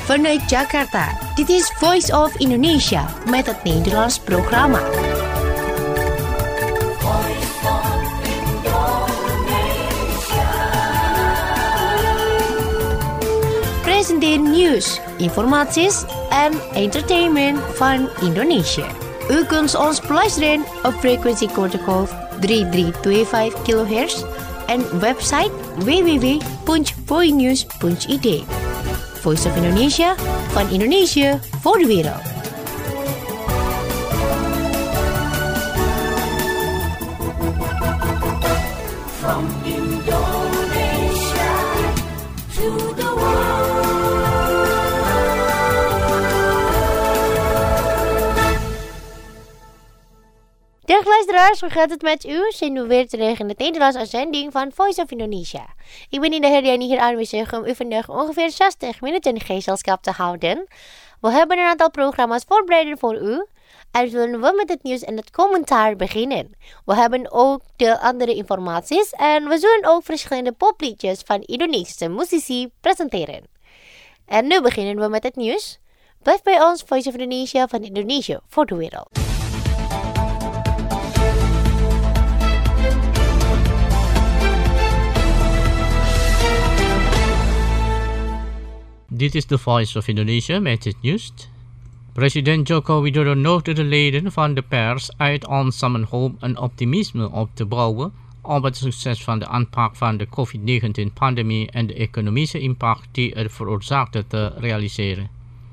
Vanuit Jakarta, dit is Voice of Indonesia met het Nederlands programma. Presenteer nieuws, informaties en entertainment van Indonesië. U kunt ons beluisteren op frequentie kortgolf 3325 kHz en website www.voinews.id. Voice of Indonesia, van Indonesië voor de wereld. From Indonesia to the world. Dag luisteraars, hoe gaat het met u? Zijn we weer terug in de Nederlandse uitzending van Voice of Indonesia. Ik ben in de Herdiani hier aanwezig om u vandaag ongeveer 60 minuten gezelschap te houden. We hebben een aantal programma's voorbereid voor u. En zullen we met het nieuws en het commentaar beginnen. We hebben ook de andere informaties en we zullen ook verschillende popliedjes van Indonesische muzici presenteren. En nu beginnen we met het nieuws. Blijf bij ons, Voice of Indonesia van Indonesië voor de wereld. Dit is de Voice of Indonesia met het nieuws. President Joko Widodo nodigde de leden van de pers uit om samen hoop en optimisme op te bouwen op het succes van de aanpak van de COVID-19-pandemie en de economische impact die het veroorzaakte te realiseren.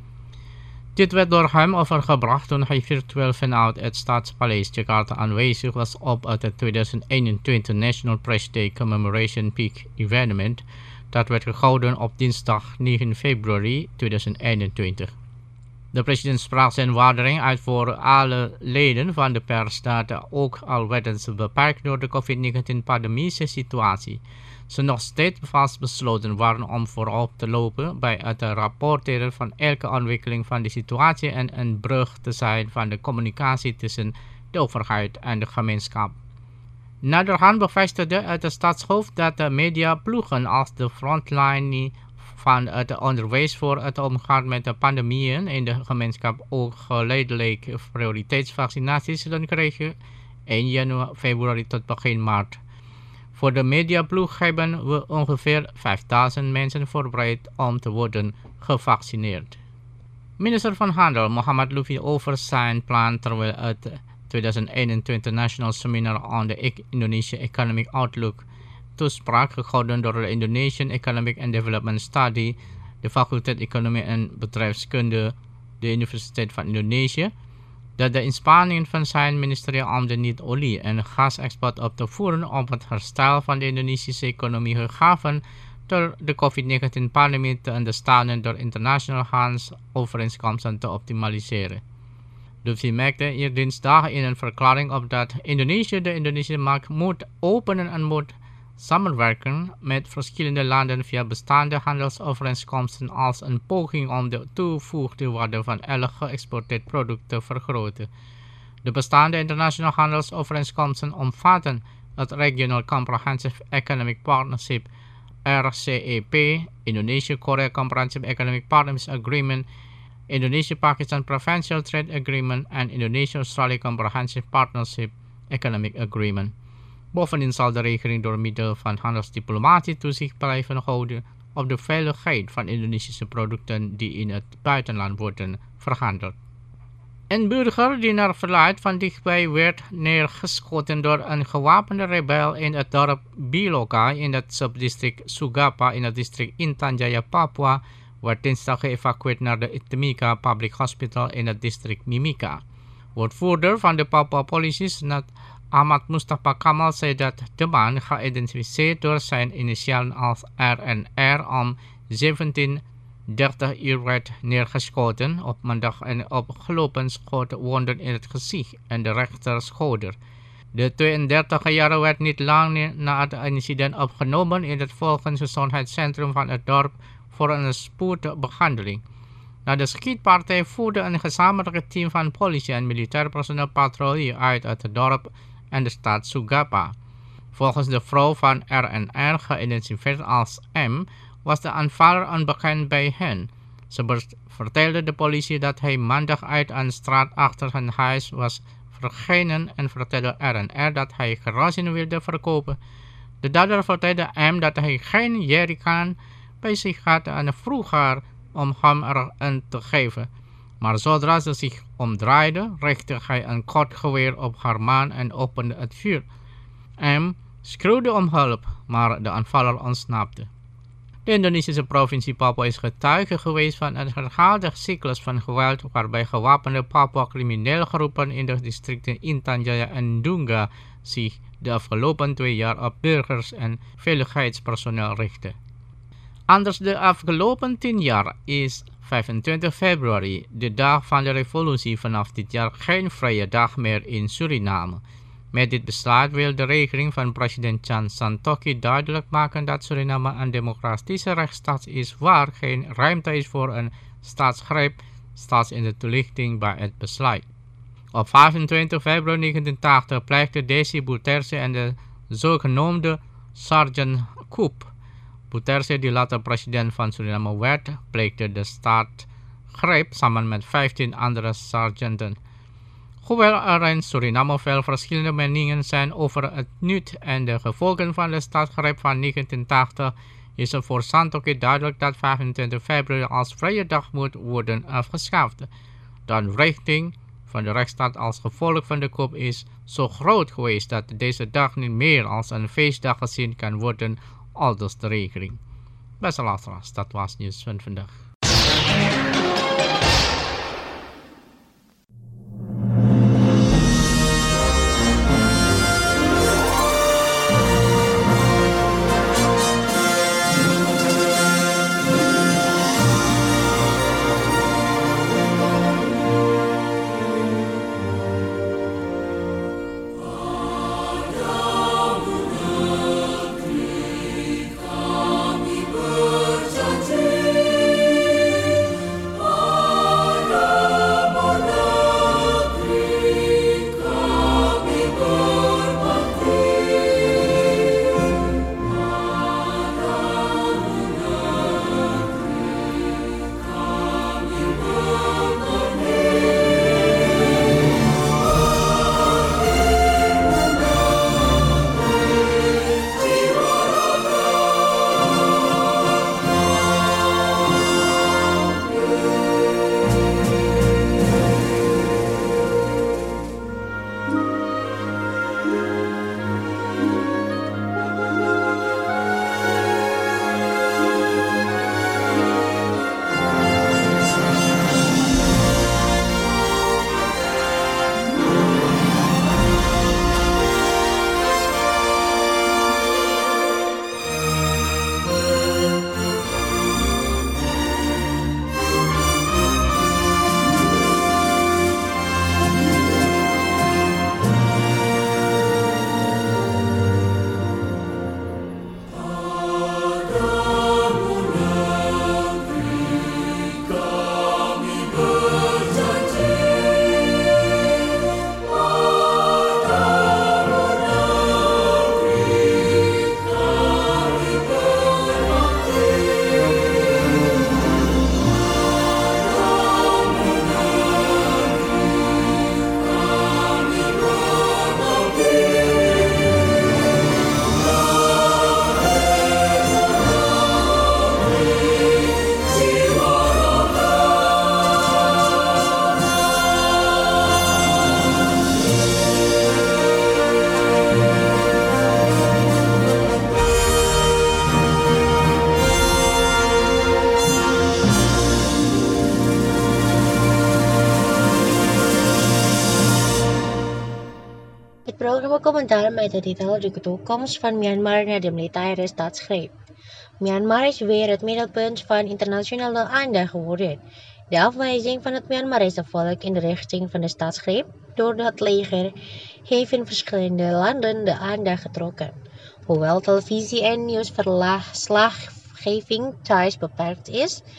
Dit werd door hem overgebracht toen hij virtueel vanuit het Stadspaleis Jakarta aanwezig was op het 2021 National Press Day Commemoration Peak evenement dat werd gehouden op dinsdag 9 februari 2021. De president sprak zijn waardering uit voor alle leden van de pers dat ook al werden ze beperkt door de COVID-19-pandemische situatie, ze nog steeds vastbesloten waren om voorop te lopen bij het rapporteren van elke ontwikkeling van de situatie en een brug te zijn van de communicatie tussen de overheid en de gemeenschap. Naderhand bevestigde het staatshoofd dat de mediaploegen als de frontline van het onderwijs voor het omgaan met de pandemieën in de gemeenschap ook geleidelijk prioriteitsvaccinaties zullen krijgen 1 februari tot begin maart. Voor de mediaploeg hebben we ongeveer 5000 mensen voorbereid om te worden gevaccineerd. Minister van Handel Muhammad Lutfi over zijn plan terwijl het 2021 National Seminar on the Indonesia Economic Outlook toespraak gehouden door de Indonesian Economic and Development Study, de faculteit Economie en Bedrijfskunde, de Universiteit van Indonesië, dat de inspanningen van zijn ministerie om de niet-olie- en gasexport op te voeren op het herstel van de Indonesische economie gegeven door de COVID-19-pandemie te ondersteunen door internationale handelsovereenkomsten te optimaliseren. Lutfi merkte hier dinsdag in een verklaring op dat Indonesië de Indonesische markt moet openen en moet samenwerken met verschillende landen via bestaande handelsovereenkomsten als een poging om de toegevoegde waarde van elk geëxporteerd product te vergroten. De bestaande internationale handelsovereenkomsten omvatten het Regional Comprehensive Economic Partnership RCEP, Indonesia-Korea Comprehensive Economic Partnership Agreement, Indonesia-Pakistan Provincial Trade Agreement en Indonesia-Australia Comprehensive Partnership Economic Agreement. Bovendien zal de regering door middel van handelsdiplomatie toezicht blijven houden op de veiligheid van Indonesische producten die in het buitenland worden verhandeld. Een burger die naar verluidt van dichtbij werd neergeschoten door een gewapende rebel in het dorp Biloka in het subdistrict Sugapa in het district Intan Jaya, Papua, werd dinsdag geëvacueerd naar de Timika Public Hospital in het district Mimika. Woordvoerder van de Papua Politie, Ahmad Mustafa Kamal, zei dat de man, geïdentificeerd door zijn initialen als RNR, om 17:30 uur werd neergeschoten op maandag en opgelopen schotwonden in het gezicht en de rechterschouder. De 32-jarige werd niet lang na het incident opgenomen in het volksgezondheidscentrum van het dorp voor een spoedbehandeling. Na de schietpartij voerde een gezamenlijk team van politie en militair personeel patrouille uit het dorp en de stad Sugapa. Volgens de vrouw van RNR, geïdentificeerd als M, was de aanvaller onbekend bij hen. Ze vertelde de politie dat hij maandag uit een straat achter zijn huis was verschenen en vertelde RNR dat hij kerosine wilde verkopen. De dader vertelde hem dat hij geen jerrycan bij zich had en vroeg haar om hem erin te geven. Maar zodra ze zich omdraaide, richtte hij een kort geweer op haar man en opende het vuur. M schreeuwde om hulp, maar de aanvaller ontsnapte. De Indonesische provincie Papua is getuige geweest van een herhaalde cyclus van geweld waarbij gewapende Papua-criminele groepen in de districten Intan Jaya en Dunga zich de afgelopen 2 jaar op burgers en veiligheidspersoneel richten. Anders de afgelopen 10 jaar is 25 februari, de dag van de revolutie, vanaf dit jaar geen vrije dag meer in Suriname. Met dit besluit wil de regering van president Chan Santokhi duidelijk maken dat Suriname een democratische rechtsstaat is waar geen ruimte is voor een staatsgreep, staat in de toelichting bij het besluit. Op 25 februari 1980 pleegde Desi Bouterse en de zogenoemde Sergeant Coup. Bouterse, die later president van Suriname werd, pleegde de staatsgreep samen met 15 andere sergeanten. Hoewel er in Suriname veel verschillende meningen zijn over het nut en de gevolgen van de staatsgreep van 1980, is het voor Santokhi duidelijk dat 25 februari als vrije dag moet worden afgeschaft. De aanrichting van de rechtsstaat als gevolg van de coup is zo groot geweest dat deze dag niet meer als een feestdag gezien kan worden, aldus de regering. Beste luisteraars, dat was nieuws van vandaag. Het programma Commentaar met de titel De toekomst van Myanmar na de militaire staatsgreep. Myanmar is weer het middelpunt van internationale aandacht geworden. De afwijzing van het Myanmarese volk in de richting van de staatsgreep door het leger heeft in verschillende landen de aandacht getrokken. Hoewel televisie- en nieuwsverslaggeving thuis beperkt is,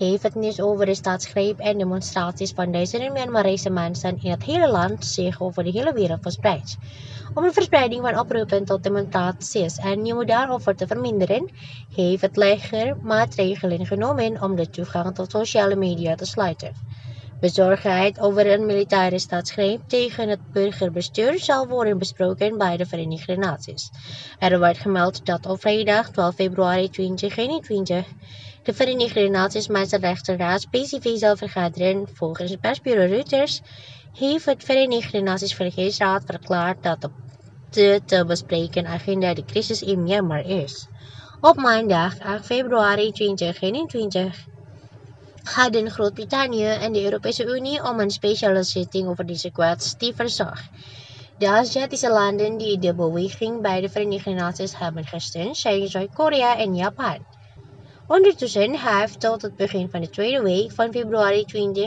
heeft het nieuws over de staatsgreep en demonstraties van duizenden Myanmarese mensen in het hele land zich over de hele wereld verspreid. Om de verspreiding van oproepen tot demonstraties en nieuwe daarover te verminderen, heeft het leger maatregelen genomen om de toegang tot sociale media te sluiten. Bezorgdheid over een militaire staatsgreep tegen het burgerbestuur zal worden besproken bij de Verenigde Naties. Er wordt gemeld dat op vrijdag 12 februari 2021 de Verenigde Naties Mensenrechtenraad specifiek zal vergaderen. Volgens het persbureau Reuters heeft het Verenigde Naties Veiligheidsraad verklaard dat de te bespreken agenda de crisis in Myanmar is. Op maandag 8 februari 2021 hadden Groot-Brittannië en de Europese Unie om een speciale zitting over deze kwestie verzocht. De Aziatische landen die de beweging bij de Verenigde Naties hebben gesteund zijn Zuid-Korea en Japan. Ondertussen heeft tot het begin van de tweede week van februari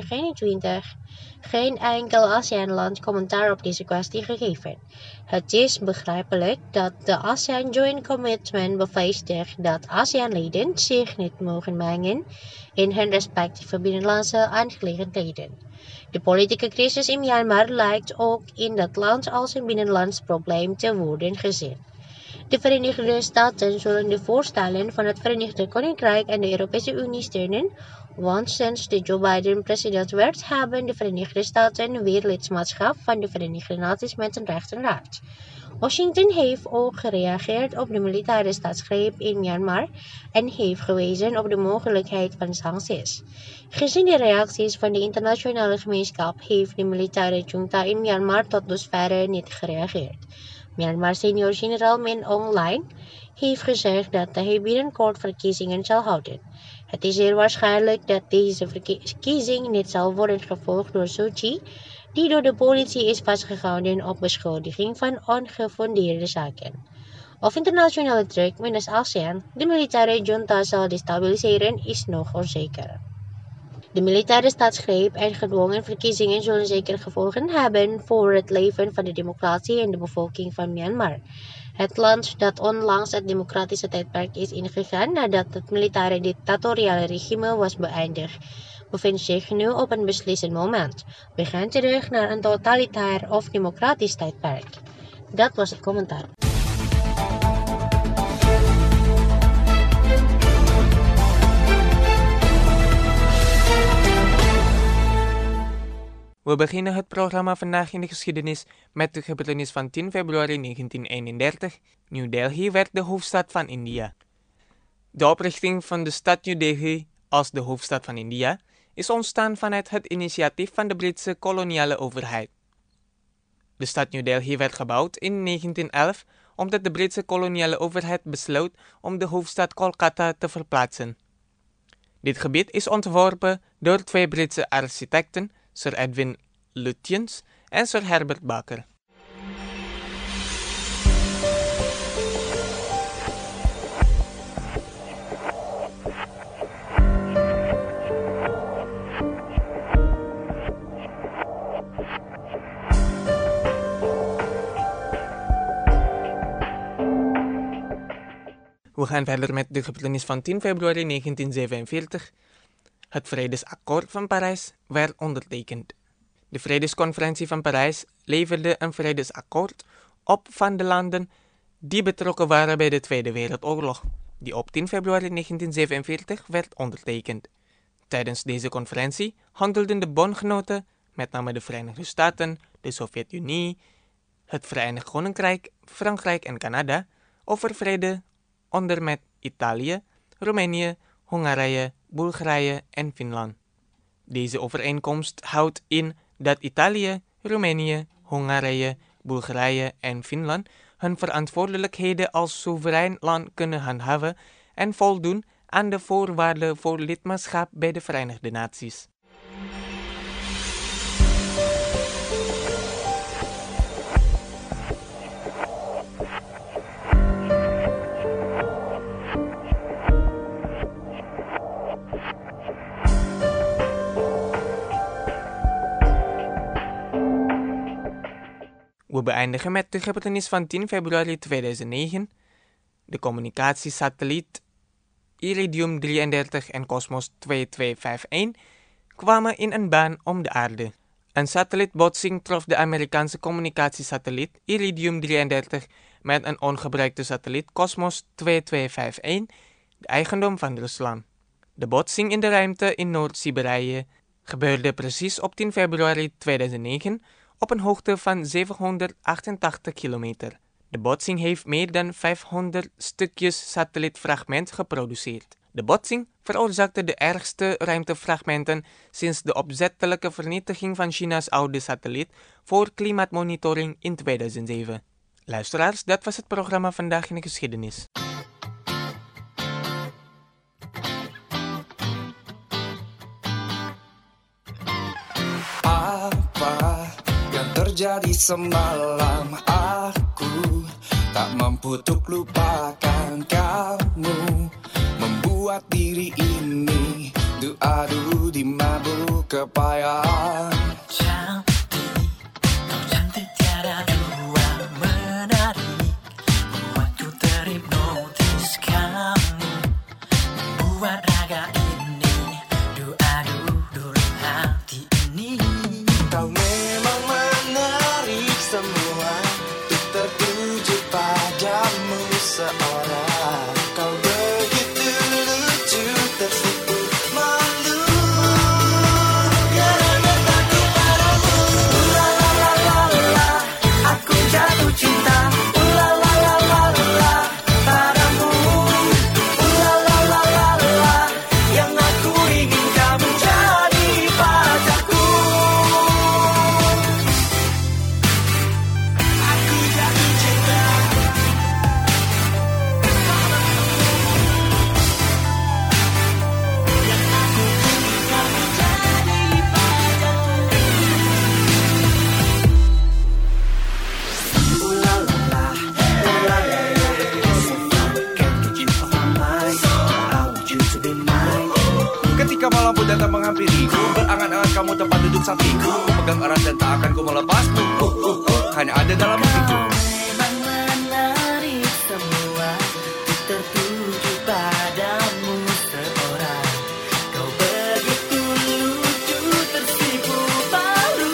2021 geen enkel ASEAN-land commentaar op deze kwestie gegeven. Het is begrijpelijk dat de ASEAN Joint Commitment bevestigt dat ASEAN-leden zich niet mogen mengen in hun respectieve binnenlandse aangelegenheden. De politieke crisis in Myanmar lijkt ook in dat land als een binnenlands probleem te worden gezien. De Verenigde Staten zullen de voorstellen van het Verenigd Koninkrijk en de Europese Unie steunen, want sinds de Joe Biden president werd, hebben de Verenigde Staten weer lidmaatschap van de Verenigde Naties Mensenrechtenraad. Washington heeft ook gereageerd op de militaire staatsgreep in Myanmar en heeft gewezen op de mogelijkheid van sancties. Gezien de reacties van de internationale gemeenschap heeft de militaire junta in Myanmar tot dusverre niet gereageerd. Myanmar senior generaal Min Aung Hlaing heeft gezegd dat hij binnenkort verkiezingen zal houden. Het is zeer waarschijnlijk dat deze verkiezing niet zal worden gevolgd door Suu Kyi, die door de politie is vastgehouden op beschuldiging van ongefundeerde zaken. Of internationale druk minus ASEAN de militaire junta zal destabiliseren is nog onzeker. De militaire staatsgreep en gedwongen verkiezingen zullen zeker gevolgen hebben voor het leven van de democratie en de bevolking van Myanmar. Het land dat onlangs het democratische tijdperk is ingegaan nadat het militaire dictatoriale regime was beëindigd, bevindt zich nu op een beslissend moment. We gaan terug naar een totalitair of democratisch tijdperk. Dat was het commentaar. We beginnen het programma vandaag in de geschiedenis met de gebeurtenis van 10 februari 1931. New Delhi werd de hoofdstad van India. De oprichting van de stad New Delhi als de hoofdstad van India is ontstaan vanuit het initiatief van de Britse koloniale overheid. De stad New Delhi werd gebouwd in 1911 omdat de Britse koloniale overheid besloot om de hoofdstad Kolkata te verplaatsen. Dit gebied is ontworpen door twee Britse architecten, Sir Edwin Lutyens en Sir Herbert Baker. We gaan verder met de gebeurtenis van 10 februari 1947. Het Vredesakkoord van Parijs werd ondertekend. De Vredesconferentie van Parijs leverde een vredesakkoord op van de landen die betrokken waren bij de Tweede Wereldoorlog, die op 10 februari 1947 werd ondertekend. Tijdens deze conferentie handelden de bondgenoten, met name de Verenigde Staten, de Sovjet-Unie, het Verenigd Koninkrijk, Frankrijk en Canada, over vrede onder met Italië, Roemenië, Hongarije, Bulgarije en Finland. Deze overeenkomst houdt in dat Italië, Roemenië, Hongarije, Bulgarije en Finland hun verantwoordelijkheden als soeverein land kunnen handhaven en voldoen aan de voorwaarden voor lidmaatschap bij de Verenigde Naties. We beëindigen met de gebeurtenis van 10 februari 2009. De communicatiesatelliet Iridium 33 en Cosmos 2251 kwamen in een baan om de aarde. Een satellietbotsing trof de Amerikaanse communicatiesatelliet Iridium 33 met een ongebruikte satelliet Cosmos 2251, de eigendom van Rusland. De botsing in de ruimte in Noord-Siberië gebeurde precies op 10 februari 2009 op een hoogte van 788 kilometer. De botsing heeft meer dan 500 stukjes satellietfragment geproduceerd. De botsing veroorzaakte de ergste ruimtefragmenten sinds de opzettelijke vernietiging van China's oude satelliet voor klimaatmonitoring in 2007. Luisteraars, dat was het programma Vandaag in de Geschiedenis. Apa yang terjadi semalam, aku tak mampu untuk lupakan kamu, membuat diri ini adu di mabuk kepayahan. Kau cantik tiada dua, menarik, membuatku terhipnotis. Kamu membuat raga ini adu dulu hati ini. Kau memang menarik semua, untuk tertuju padamu seorang. Kau begitu lucu, tersipu malu. Kerana takut padamu. La la la la la, aku jatuh cinta. La la la la la, padamu. La la la la la, yang aku ingin kamu jadi pacarku. Aku jatuh cinta. Ketika malam pun datang menghampiriku, berangan-angan kamu tempat duduk sampingku, pegang erat dan tak akan ku melepasmu. Hanya ada dalam hatiku. Memang menarik semua, tertuju padamu seorang. Kau begitu lucu, tersipu malu.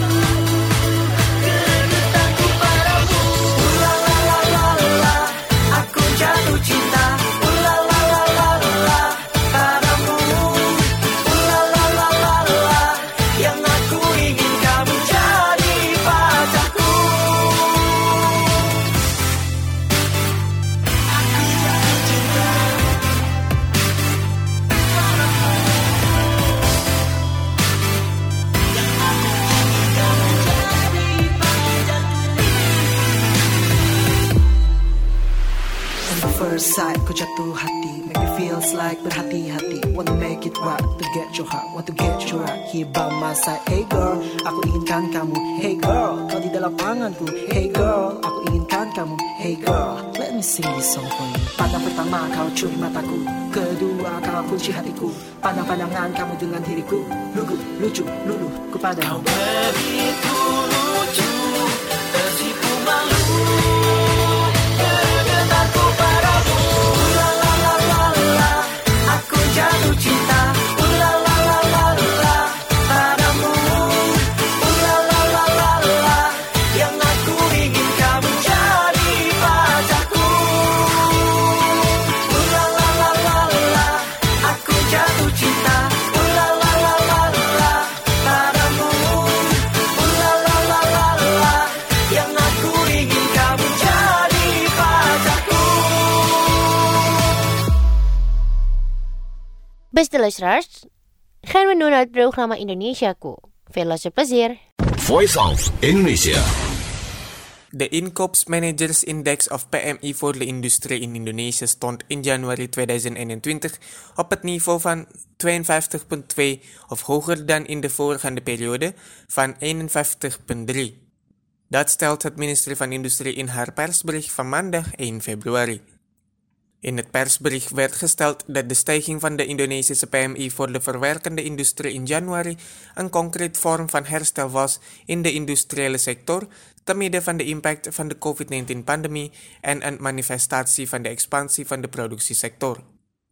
Kerana takut padamu. La la la la la, aku jatuh cinta. La la la la la, padamu. La la la la la, yang aku ingin kamu jadi pacarku. On the first sight, ku jatuh hati. Make me feels like berhati-hati. Want to make it right, to get your heart. Want to get your heart here by my side. Hey girl, aku inginkan kamu. Hey girl, kau di dalam anganku. Hey girl, aku inginkan kamu. Hey girl, let me sing this song for you. Pandang pertama kau curi mataku, kedua kau kunci hatiku. Pandang-pandangan kamu dengan diriku. Lucu, luluh kepadamu. Begitu lucu, tersipu malu. Kerana takut padamu. La la la la la, aku jatuh cinta. La la la la la, padamu. La la la la la, yang aku ingin kamu jadi pacarku. La la la la la, aku jatuh cinta. La la la la la, padamu. La la la la la, yang aku ingin kamu jadi pacarku. Beste luisteraars, gaan we nu naar het programma Indonesiaku. Veel luisterplezier. Voice of Indonesia. De inkoopsmanagersindex of PMI voor de industrie in Indonesië stond in januari 2021 op het niveau van 52,2 of hoger dan in de voorgaande periode van 51,3. Dat stelt het ministerie van Industrie in haar persbericht van maandag 1 februari. In het persbericht werd gesteld dat de stijging van de Indonesische PMI voor de verwerkende industrie in januari een concreet vorm van herstel was in de industriële sector, te midden van de impact van de COVID-19-pandemie en een manifestatie van de expansie van de productiesector.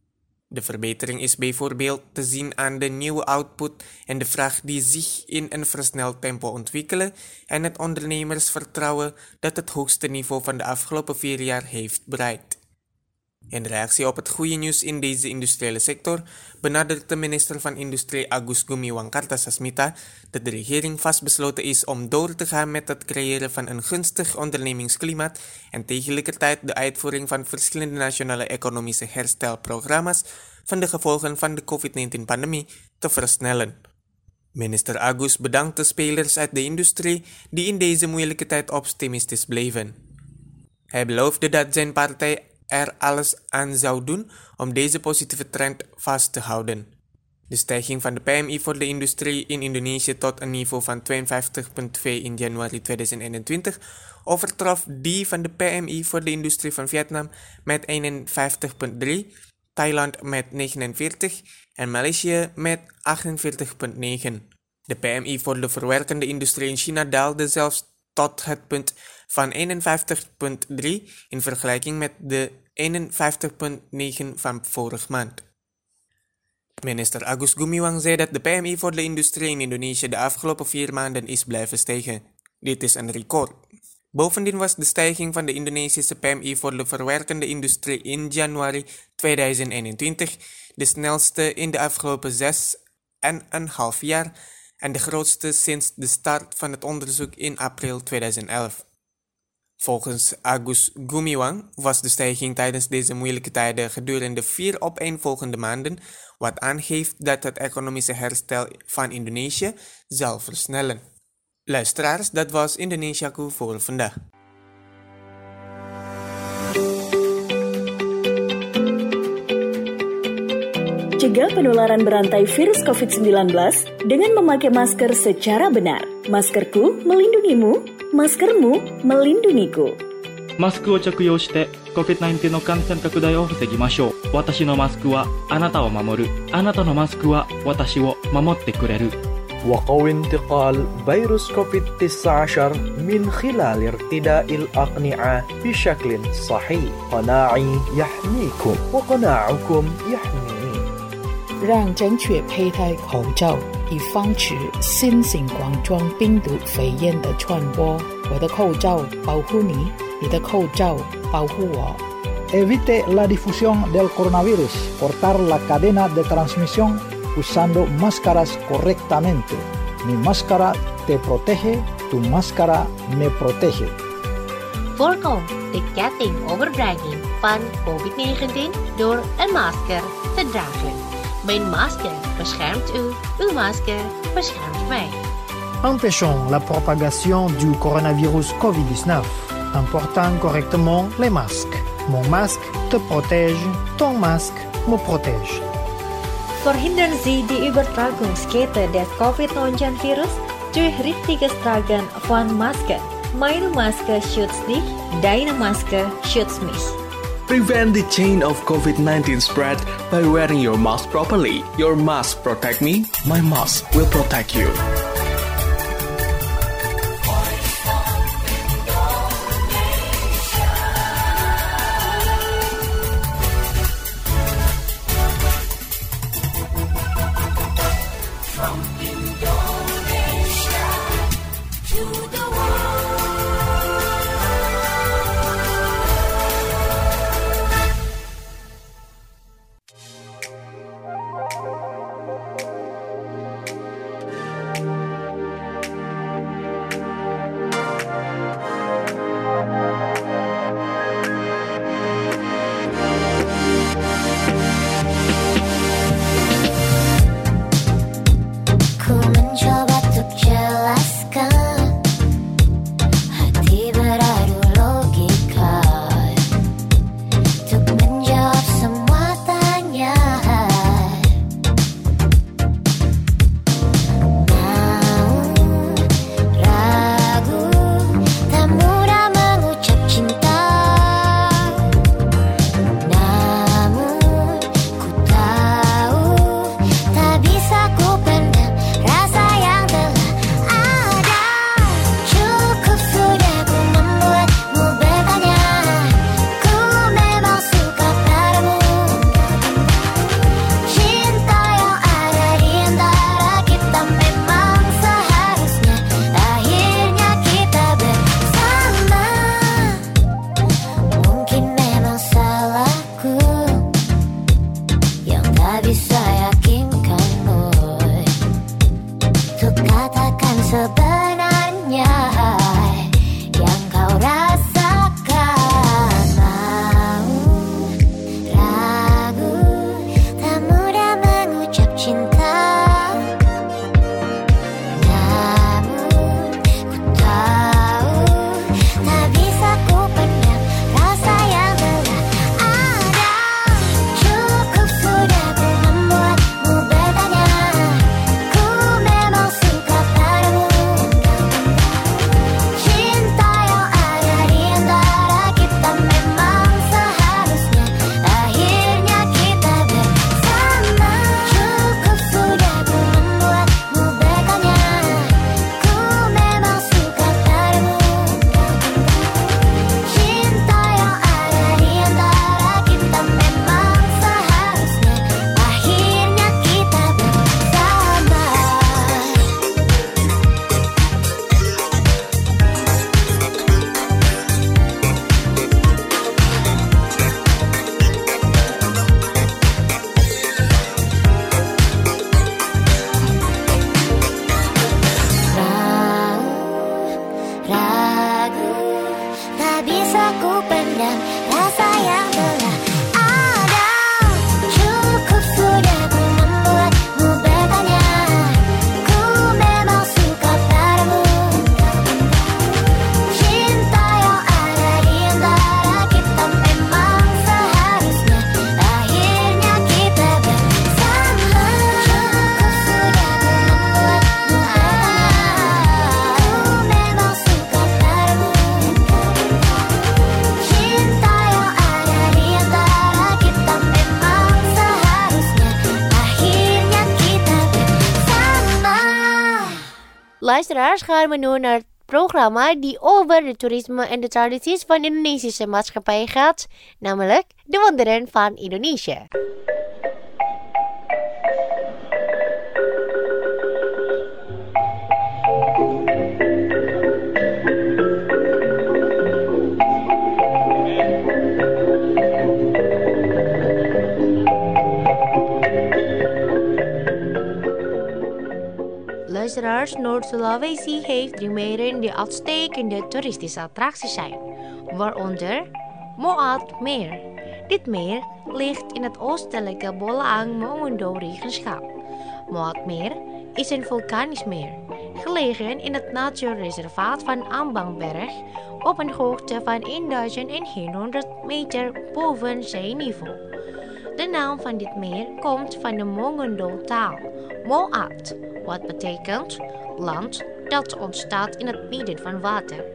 De verbetering is bijvoorbeeld te zien aan de nieuwe output en de vraag die zich in een versneld tempo ontwikkelen en het ondernemersvertrouwen dat het hoogste niveau van de afgelopen 4 jaar heeft bereikt. In reactie op het goede nieuws in deze industriële sector benadrukt de minister van Industrie Agus Gumiwang Kartasasmita dat de regering vastbesloten is om door te gaan met het creëren van een gunstig ondernemingsklimaat en tegelijkertijd de uitvoering van verschillende nationale economische herstelprogramma's van de gevolgen van de COVID-19-pandemie te versnellen. Minister Agus bedankt de spelers uit de industrie die in deze moeilijke tijd optimistisch bleven. Hij beloofde dat zijn partij er alles aan zou doen om deze positieve trend vast te houden. De stijging van de PMI voor de industrie in Indonesië tot een niveau van 52,2 in januari 2021 overtrof die van de PMI voor de industrie van Vietnam met 51,3, Thailand met 49 en Maleisië met 48,9. De PMI voor de verwerkende industrie in China daalde zelfs tot het punt van 51,3 in vergelijking met de 51,9 van vorige maand. Minister Agus Gumiwang zei dat de PMI voor de industrie in Indonesië de afgelopen 4 maanden is blijven stijgen. Dit is een record. Bovendien was de stijging van de Indonesische PMI voor de verwerkende industrie in januari 2021 de snelste in de afgelopen 6,5 jaar en de grootste sinds de start van het onderzoek in april 2011. Volgens Agus Gumiwang was de stijging tijdens deze moeilijke tijden gedurende 4 opeenvolgende maanden, wat aangeeft dat het economische herstel van Indonesië zal versnellen. Luisteraars, dat was Indonesiaku voor vandaag. Cegah penularan berantai virus COVID-19 dengan memakai masker secara benar. Maskerku melindungimu, maskermu melindungiku. マスクを着用して COVID-19 の感染拡大を防ぎましょう。私のマスクはあなたを守る。あなたのマスクは私を守ってくれる。 وقوي انتقال فيروس كوفيد-19 من خلال ارتداء الأقنعة بشكل صحيح. قناعي يحميكم وقناعكم يحميني. 让正确佩戴口罩，以防止新型冠状病毒肺炎的传播。我的口罩保护你，你的口罩保护我。 Evite la difusión del coronavirus. Cortar la cadena de transmisión usando máscaras correctamente. Mi máscara te protege, tu máscara me protege. Voorkom de ketting overbrenging van COVID-19 door een masker te dragen. Mijn masker beschermt u, uw masker beschermt mij. Empêchons la propagation du coronavirus COVID-19 en portant correctement les masques. Mon masque te protège, ton masque me protège. Verhindern Sie die Übertragungskette des Covid-19-Virus durch richtiges Tragen von Masken. Meine Maske schützt dich, deine Maske schützt mich. Prevent the chain of COVID-19 spread by wearing your mask properly. Your mask protect me, my mask will protect you. Luisteraars, gaan we nu naar het programma die over de toerisme en de tradities van de Indonesische maatschappij gaat, namelijk De Wonderen van Indonesië. Luisteraars, Noord-Sulawesi heeft 3 meren die uitstekende toeristische attracties zijn, waaronder Moat Meer. Dit meer ligt in het oostelijke Bolaang Mongondo regenschap. Moat Meer is een vulkanisch meer, gelegen in het natuurreservaat van Ambangberg op een hoogte van 1100 meter boven zeeniveau. De naam van dit meer komt van de Mongondo-taal Moat, wat betekent land dat ontstaat in het midden van water.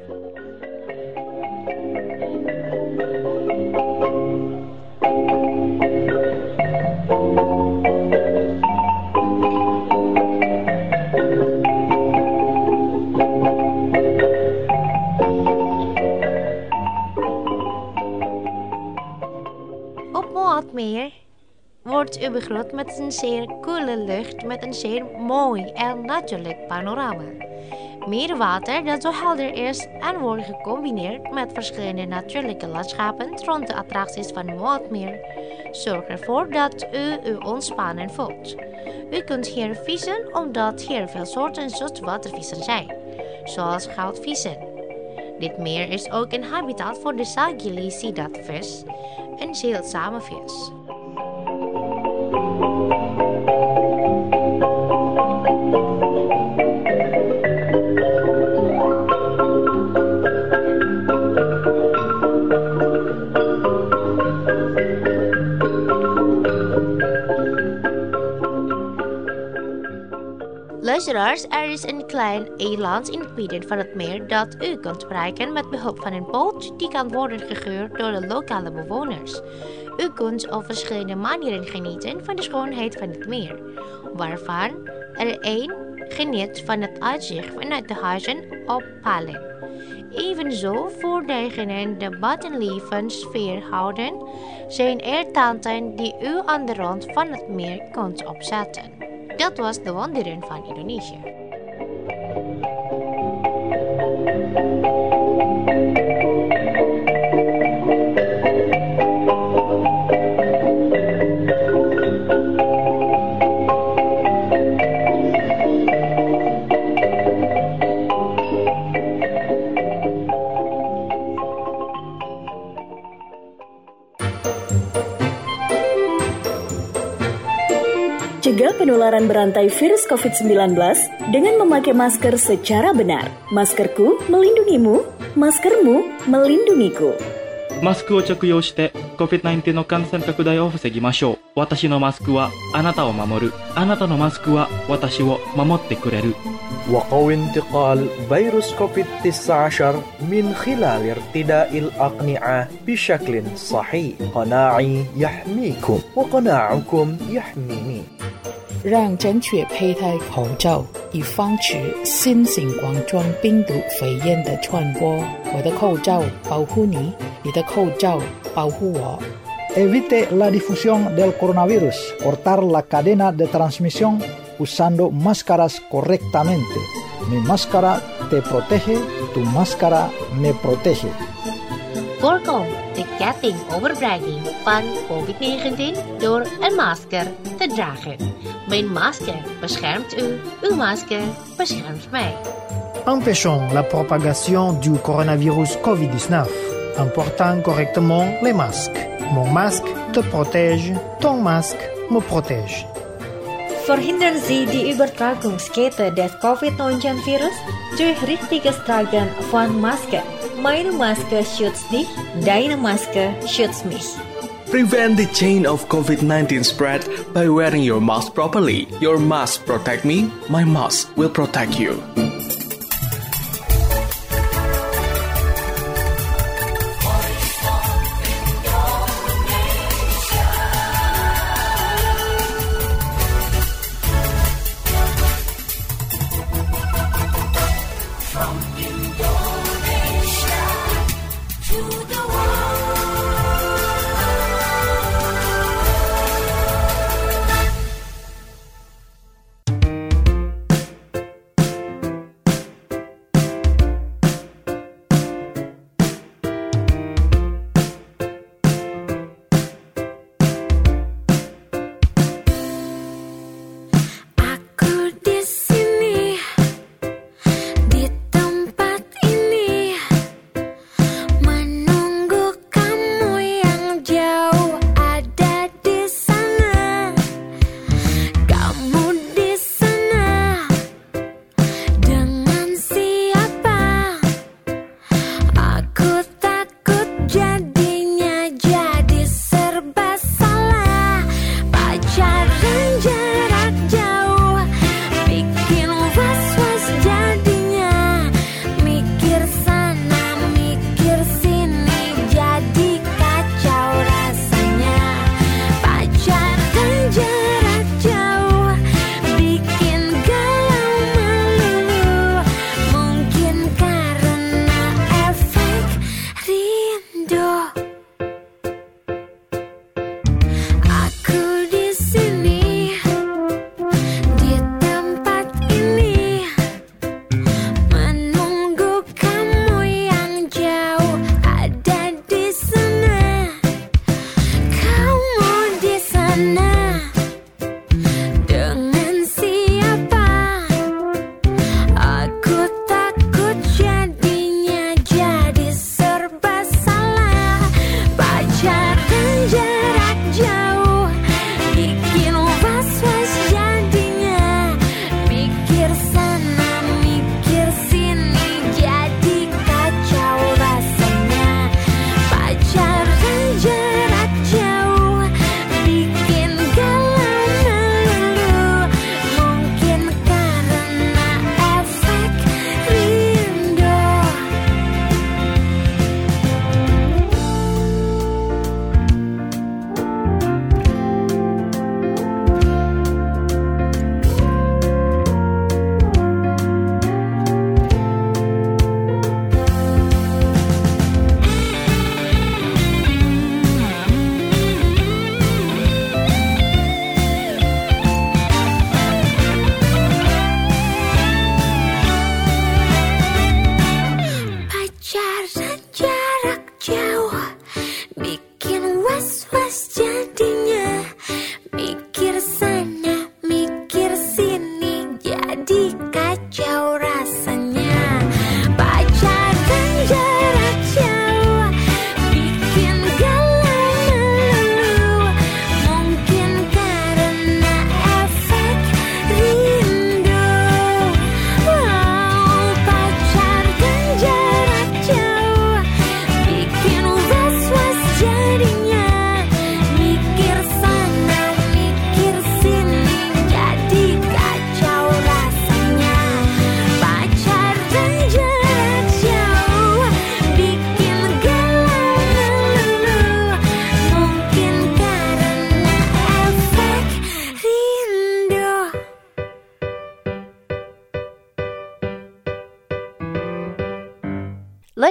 Op Moatmeer wordt u begroet met een zeer koele lucht met een zeer mooi en natuurlijk panorama. Meer water dat zo helder is en wordt gecombineerd met verschillende natuurlijke landschappen rond de attracties van Moatmeer zorgt ervoor dat u ontspannen voelt. U kunt hier vissen omdat hier veel soorten zoetwatervissen zijn, zoals goudvissen. Dit meer is ook een habitat voor de Sagili sidatvis, een zeldzame vis. Luisteraars, er is een klein eiland in het midden van het meer dat u kunt bereiken met behulp van een boot die kan worden gehuurd door de lokale bewoners. U kunt op verschillende manieren genieten van de schoonheid van het meer, waarvan er één geniet van het uitzicht vanuit de huizen op palen. Evenzo voor degenen die buitenleven sfeer houden, zijn er tenten die u aan de rand van het meer kunt opzetten. Dat was De Wonderen van Indonesië. Cegah penularan berantai virus COVID-19 dengan memakai masker secara benar. Maskerku melindungimu, maskermu melindungiku. マスクを着用して COVID-19 の感染拡大を防ぎましょう。私のマスクはあなたを守る。あなたのマスクは私を守ってくれる。 وقوي انتقال فيروس كوفيد-19 من خلال ارتداء الأقنعة بشكل صحيح. قناعي يحميكم وقناعكم يحميني. 让正确佩戴口罩，以防止新型冠状病毒肺炎的传播。我的口罩保护你，你的口罩保护我。 Evite la difusión del coronavirus. Cortar la cadena de transmisión usando máscaras correctamente. Mi máscara te protege, tu máscara me protege. Voorkom de kettingoverbreiding van COVID-19 door een masker te dragen. Mijn masker beschermt u, uw masker beschermt mij. Empêchons la propagation du coronavirus COVID-19 en portant correctement les masques. Mon masque te protège, ton masque me protège. Verhindern Sie die Übertragungskette des Covid-19-Virus durch richtiges Tragen von Masken. Meine Maske schützt dich, deine Maske schützt mich. Prevent the chain of COVID-19 spread by wearing your mask properly. Your mask protect me, my mask will protect you.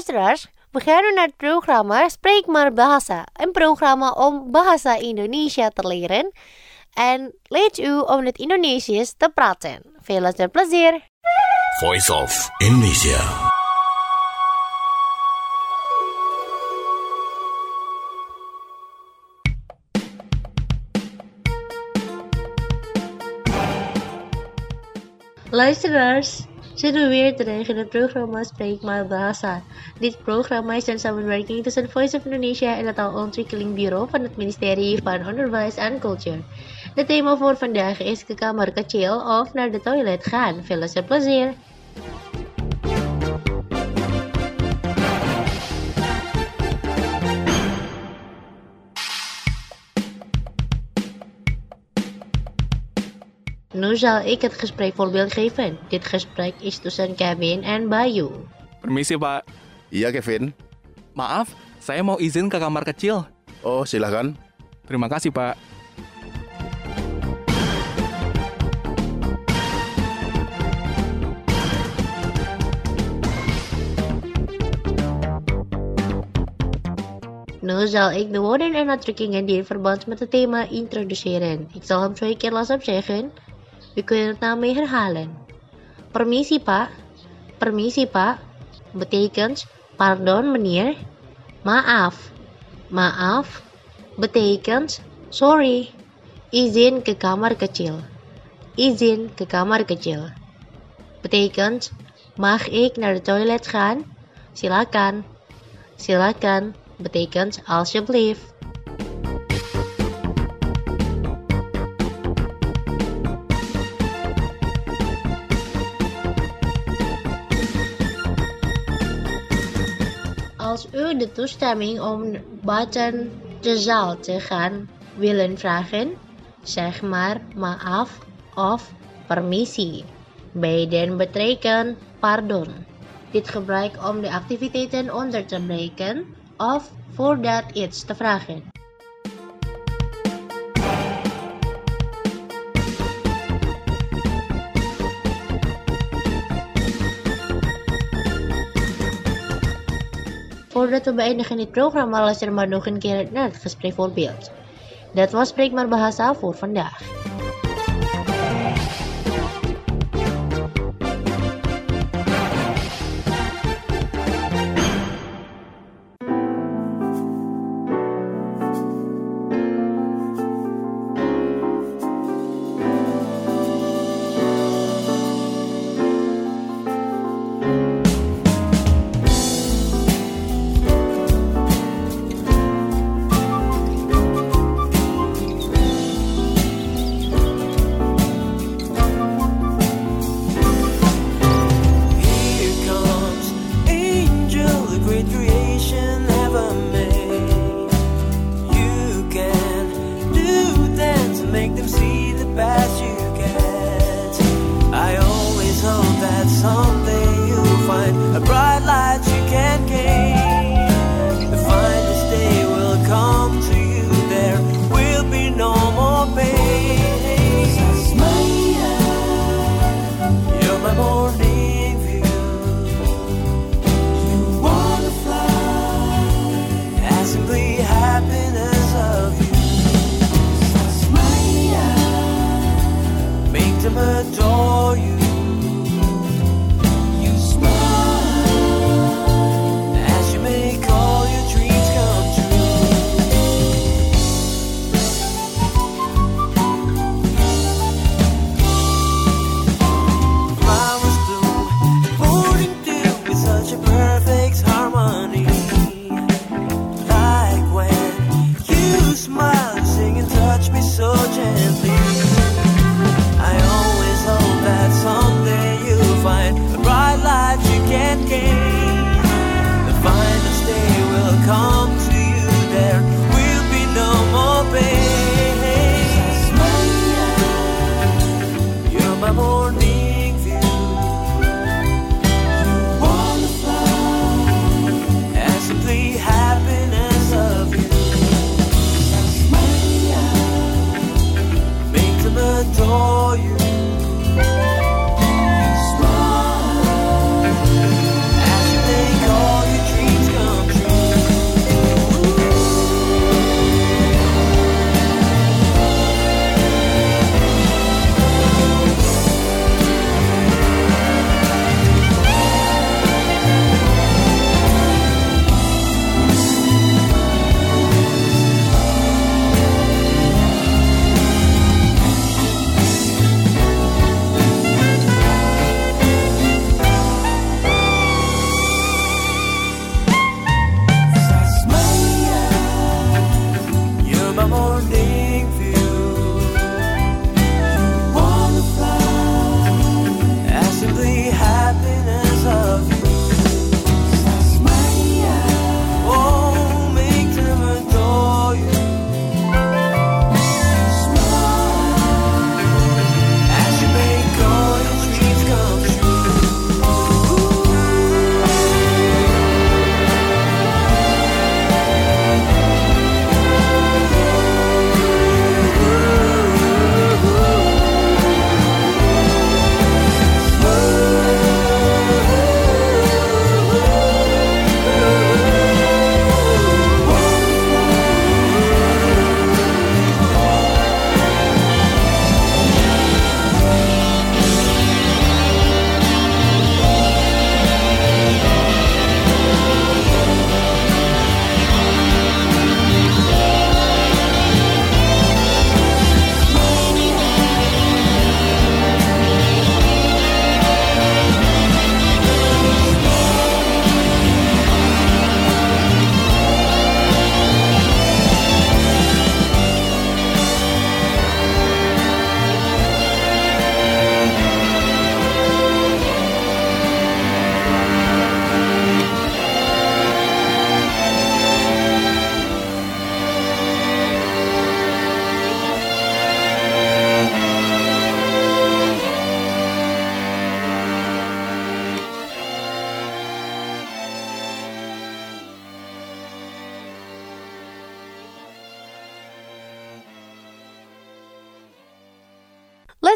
luisteraars, we gaan nu naar het programma Spreek maar Bahasa. Een programma om bahasa Indonesia te leren en leert u om het Indonesisch te praten. Veel luisterplezier. Voice of Indonesia. Luisteraars, zitten we weer terug in het programma Spreek maar Bahasa. Dit programma is een samenwerking tussen Voice of Indonesia en het Taalontwikkelingbureau van het ministerie van Onderwijs en Cultuur. Het thema voor vandaag is ke kamar kecil of naar de toilet gaan. Veel luisterplezier. Nu zal ik het gesprekvoorbeeld geven. Dit gesprek is tussen Kevin en Bayu. Permisi, Pak. Iya, Kevin. Maaf, saya mau izin ke kamar kecil. Oh, silahkan. Terima kasih, Pak. Nu zal ik de woorden en uitdrukkingen die in verband met het thema introduceren. Ik zal hem 2 keer langzaam zeggen. U kunt het na mij herhalen. Permisi, Pak. Permisi, Pak. Betekent pardon, meneer. Maaf. Maaf betekent sorry. Izin ke kamar kecil. Izin ke kamar kecil. Betekent mag ik naar de toilet gaan? Silakan. Silakan betekent alsjeblieft. Als u de toestemming om buiten de zaal te gaan willen vragen, zeg maar maaf of permissie. Beiden betekenen pardon. Dit gebruik om de activiteiten onder te breken of voordat iets te vragen. Voordat we beëindigen dit programma, luister maar nog een keer naar het gesprekvoorbeeld. Dat was Spreek maar Bahasa voor vandaag.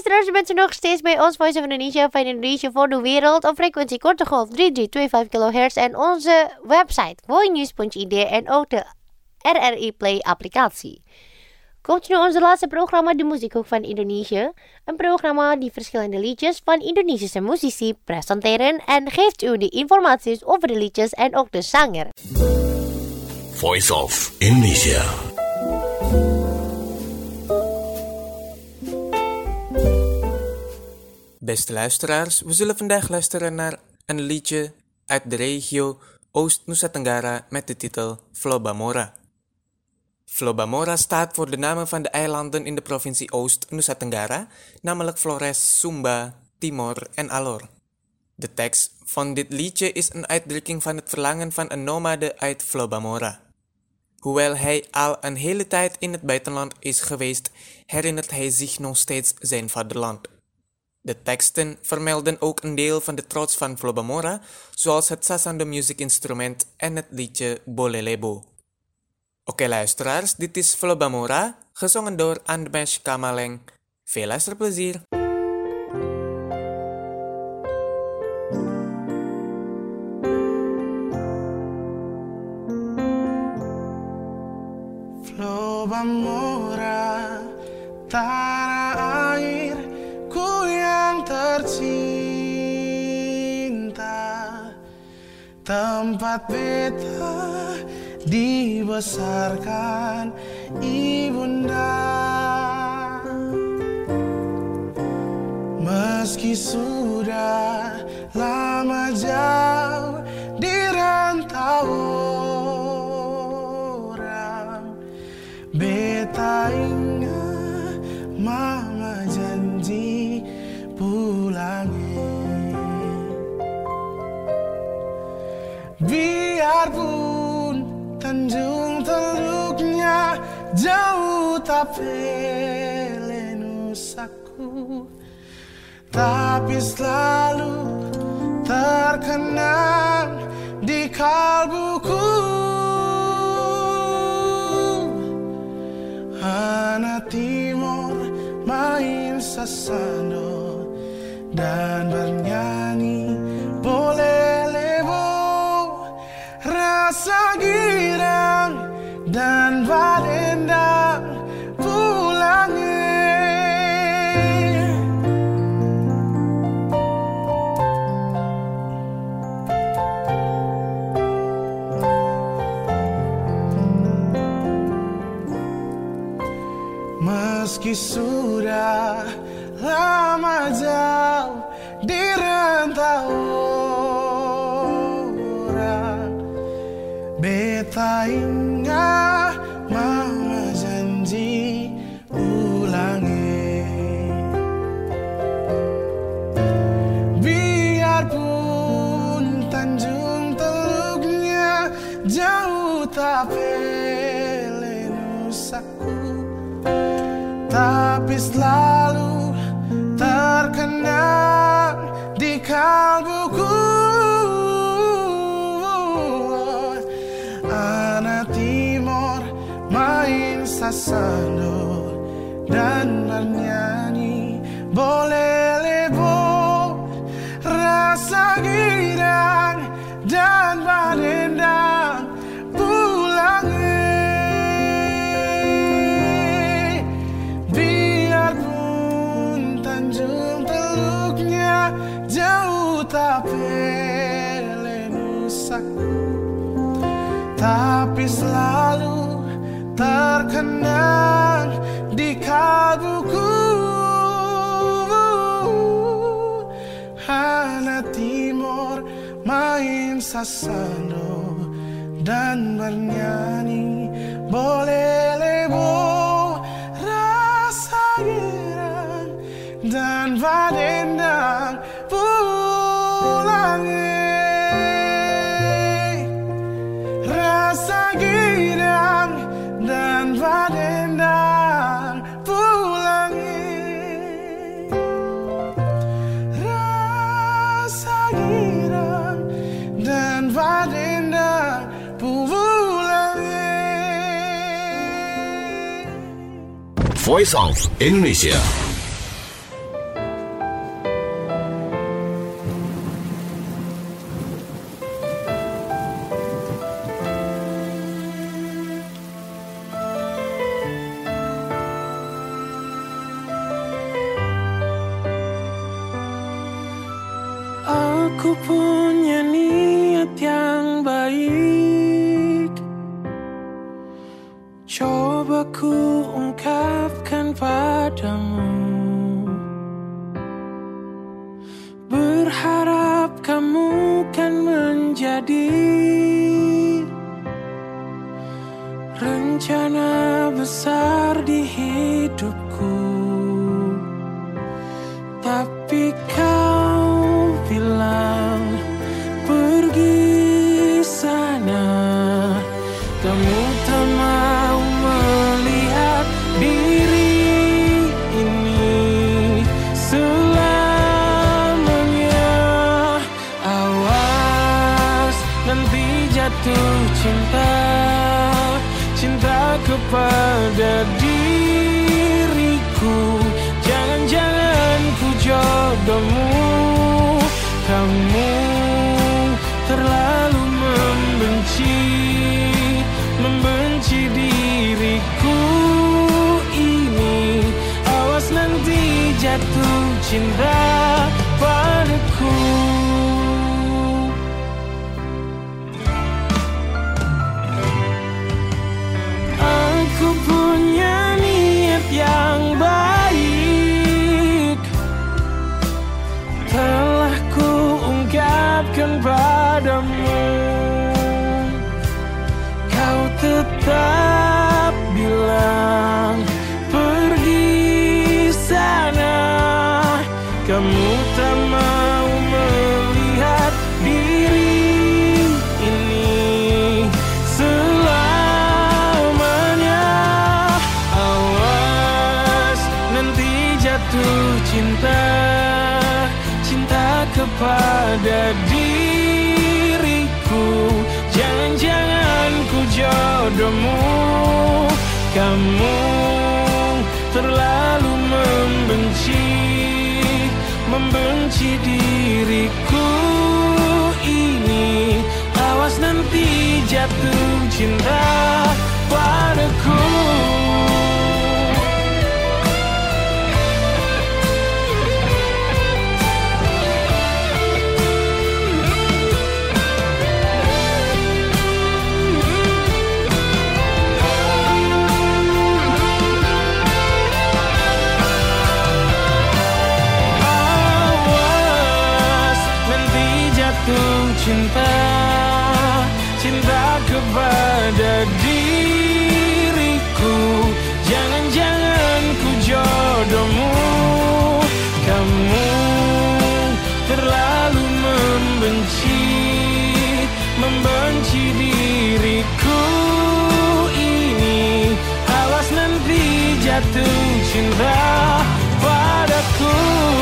luisteraars, u bent er nog steeds bij ons Voice of Indonesia van Indonesia voor de wereld op frequentie korte golf 3325 kHz en onze website voinews.id en ook de RRI Play applicatie. Komt nu onze laatste programma, de Muziekhoek van Indonesië. Een programma die verschillende liedjes van Indonesische muzici presenteren en geeft u de informaties over de liedjes en ook de zanger. Voice of Indonesia. Beste luisteraars, we zullen vandaag luisteren naar een liedje uit de regio Oost-Nusa Tenggara met de titel Flobamora. Flobamora staat voor de namen van de eilanden in de provincie Oost-Nusa Tenggara, namelijk Flores, Sumba, Timor en Alor. De tekst van dit liedje is een uitdrukking van het verlangen van een nomade uit Flobamora. Hoewel hij al een hele tijd in het buitenland is geweest, herinnert hij zich nog steeds zijn vaderland. De teksten vermelden ook een deel van de trots van Flobamora, zoals het sasando muziekinstrument en het liedje Bolelebo. Oké luisteraars, dit is Flobamora, gezongen door Andmesh Kamaleng. Veel luisterplezier! Flobamora, tanah airku yang tercinta, tempat beta dibesarkan ibunda. Meski sudah lama jauh di rantau orang, beta ingat mama janji pulangnya. Biarpun Tanjung Teluknya jauh tapi nusaku, tapi selalu terkenang di kalbuku. Anak Timor main sasando dan bernyanyi bolelebo, rasa girang dan badendang pulangnya. Meski sudah lama jauh di rantau orang, beta ingat mama janji pulangnya. Biarpun Tanjung Teluknya jauh tapi nusaku, tapi selalu terkenang di kalbuku. Anak Timor main sasando dan bernyanyi bolelebo, rasa girang dan badendang pulangnya. Biarpun Tanjung Teluknya jauh tapi nusaku, tapi selalu terkenang di kalbuku. Anak Timor main sasando dan bernyanyi bolelebo, rasa girang dan badendang pulangnya. Rasa girang dan badendang pulangnya. Rasa girang dan badendang pulangnya. Voice of Indonesia. Aku punya niat yang baik, coba ku ungkapkan padamu. Berharap kamu kan menjadi rencana besar di hidupku. Tapi kau bilang pergi sana, kamu tak mau melihat diri ini selamanya. Awas nanti jatuh cinta, cinta kepada diriku. Jangan-jangan ku jodohmu, kamu terlalu membenci diriku ini. Awas nanti jatuh cinta padaku. Aku punya niat yang baik, telah ku ungkapkan padamu. Kau tetap bilang pergi sana, kamu tak mau melihat diri ini selamanya. Awas nanti jatuh cinta, cinta kepada diriku. Jangan-jangan ku jodohmu, kamu terlalu membenci diriku ini. Awas nanti jatuh cinta padaku. Cinta, cinta kepada diriku. Jangan-jangan ku jodohmu, kamu terlalu membenci diriku ini. Awas nanti jatuh cinta padaku.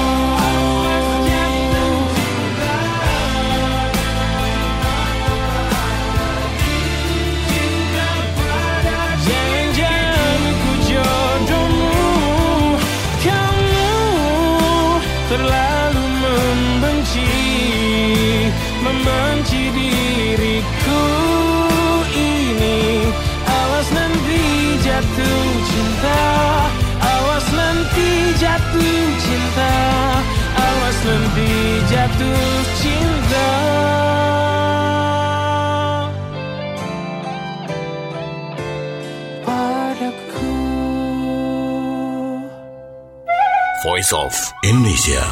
Terlalu membenci diriku ini. Awas nanti jatuh cinta, awas nanti jatuh cinta, awas nanti jatuh cinta padaku. Voice of Indonesia.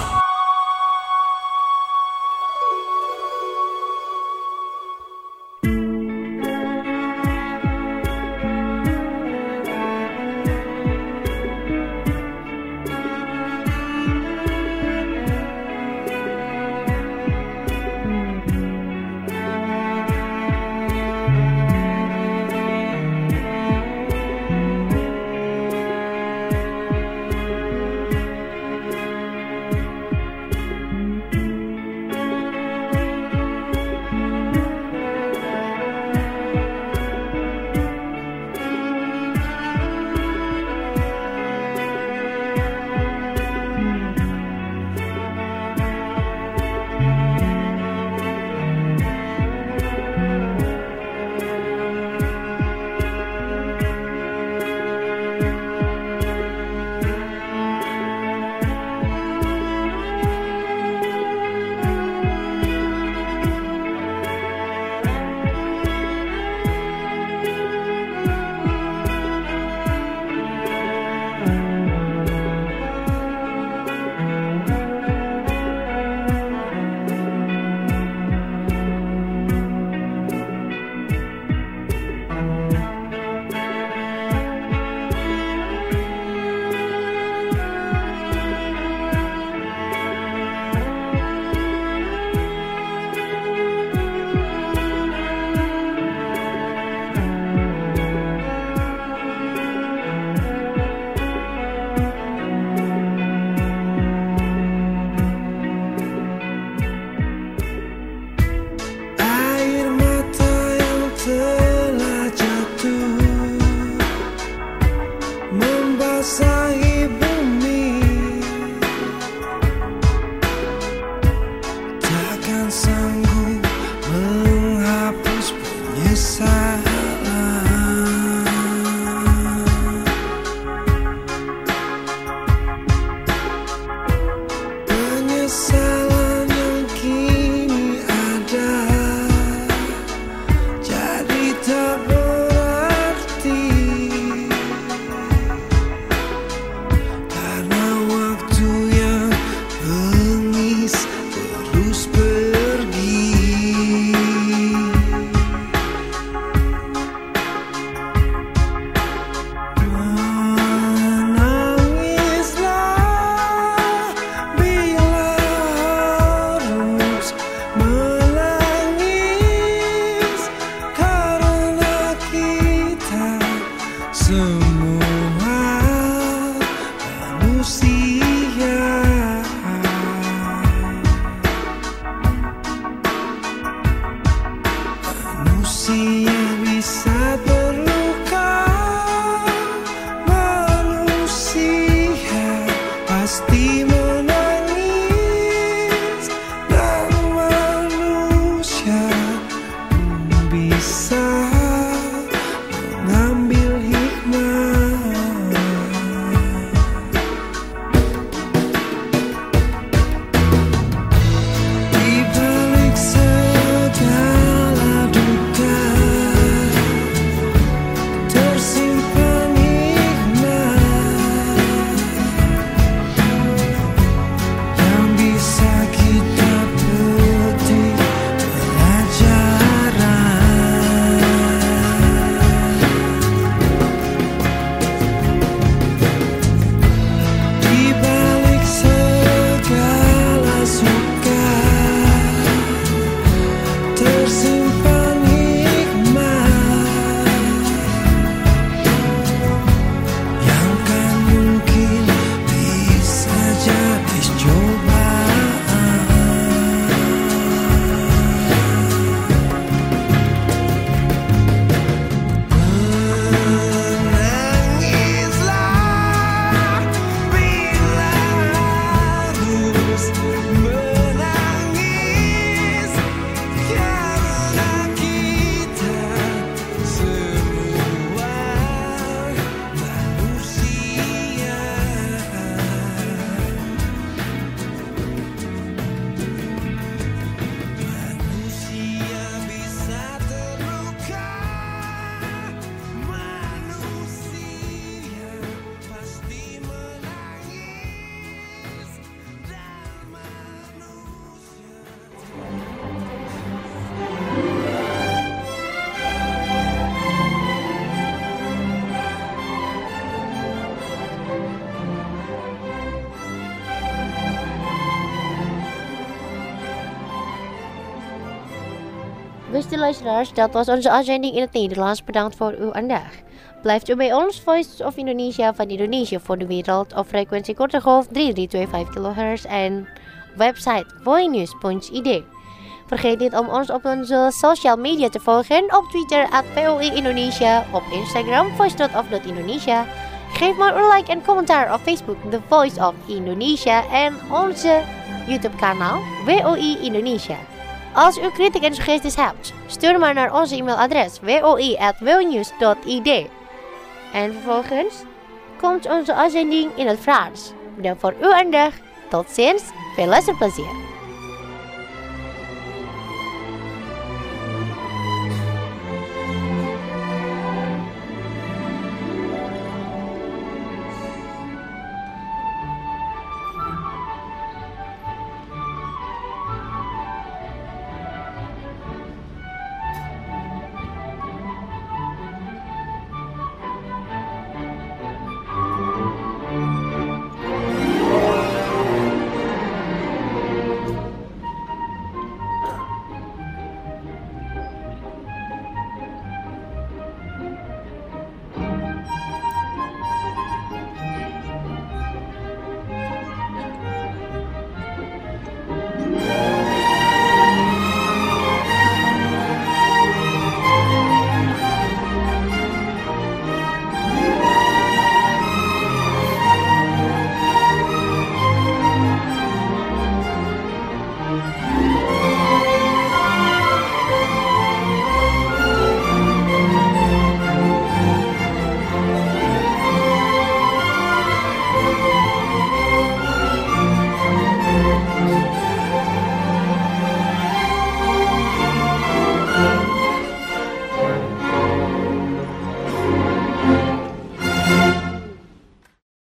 Beste luisteraars, dat was onze uitzending in het Nederlands. Bedankt voor uw aandacht. Blijft u bij ons, Voice of Indonesia van Indonesië voor de wereld op frequentie korte golf 3325 kHz en website voinews.id. Vergeet niet om ons op onze social media te volgen op Twitter @VOE Indonesia, op Instagram voice.of.indonesia. Geef maar een like en commentaar op Facebook The Voice of Indonesia en onze YouTube kanaal WOI Indonesia. Als u kritiek en suggesties hebt, stuur maar naar onze e-mailadres woi@wonews.id. En vervolgens komt onze uitzending in het Frans. Bedankt voor uw aandacht. Tot ziens, veel luisterplezier.